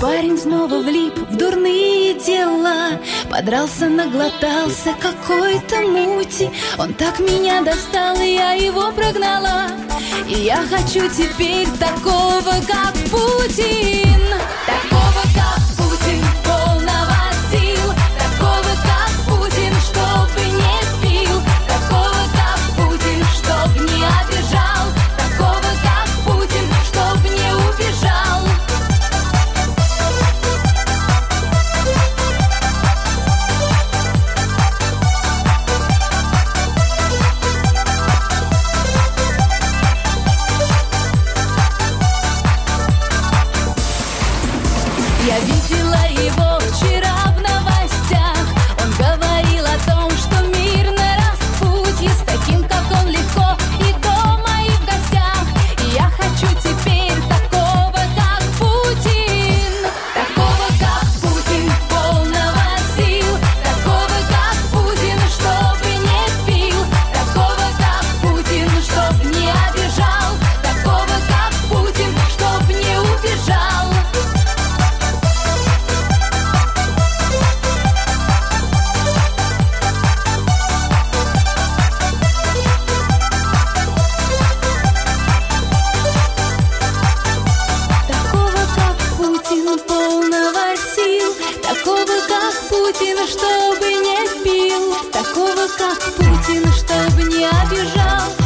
парень снова влип в дурные дела, подрался, наглотался какой-то мути. Он так меня достал, и я его прогнала. И я хочу теперь такого, как Путин. Такого, как Путин, полного сил. Такого, как Путин, чтобы не пил. Такого, как Путин, чтоб не обижал. Такого, как Путин, чтоб не убежал. Я видела его вчера в новостях. Он говорил о том, что мир на распутье. С таким, как он, легко и дома, и в гостях. И я хочу теперь такого, как Путин. Такого, как Путин, полного сил. Такого, как Путин, чтобы не пил. Такого, как Путин, чтоб не обижал. Такого, как Путин, чтоб не убежал. Такого, как Путин, полного сил. Такого, как Путин, чтобы не пил. Такого, как Путин, чтобы не обижал.